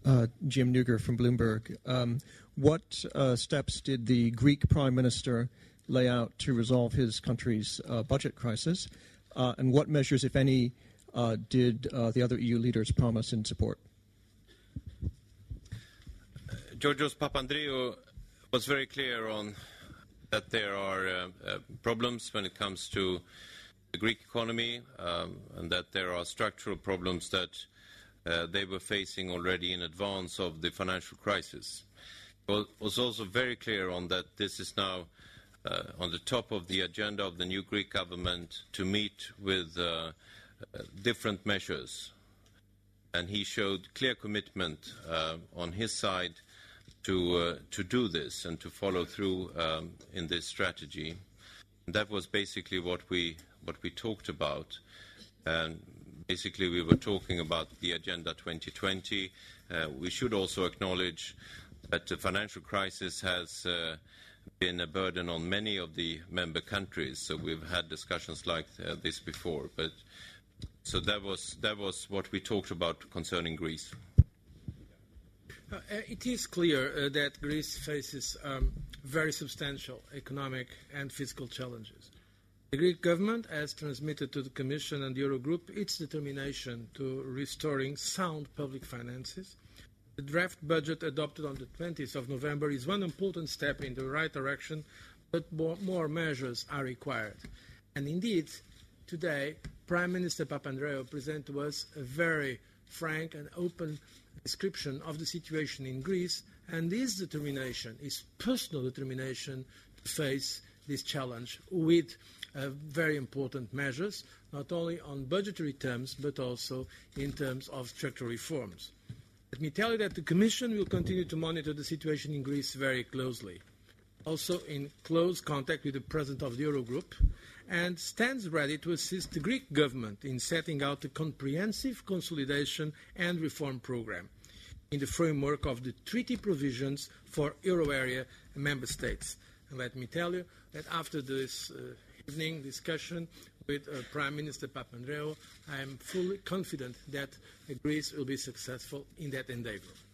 Jim Neuger from Bloomberg. What steps did the Greek Prime Minister lay out to resolve his country's budget crisis? And what measures, if any, did the other EU leaders promise in support? Georgios Papandreou was very clear on that there are problems when it comes to the Greek economy, and that there are structural problems that they were facing already in advance of the financial crisis. He was also very clear on that this is now on the top of the agenda of the new Greek government to meet with different measures. And he showed clear commitment on his side to do this and to follow through in this strategy. And that was basically what we talked about. And basically we were talking about the Agenda 2020. We should also acknowledge that the financial crisis has been a burden on many of the member countries. So we've had discussions like this before. But so that was what we talked about concerning Greece. It is clear that Greece faces very substantial economic and fiscal challenges. The Greek government has transmitted to the Commission and the Eurogroup its determination to restoring sound public finances. The draft budget adopted on the 20th of November is one important step in the right direction, but more measures are required. And indeed, today, Prime Minister Papandreou presented to us a very frank and open description of the situation in Greece, and his determination, his personal determination to face this challenge with very important measures, not only on budgetary terms, but also in terms of structural reforms. Let me tell you that the Commission will continue to monitor the situation in Greece very closely, also in close contact with the President of the Eurogroup, and stands ready to assist the Greek government in setting out a comprehensive consolidation and reform programme in the framework of the treaty provisions for euro area member states. And let me tell you that after this evening discussion with Prime Minister Papandreou, I am fully confident that Greece will be successful in that endeavour.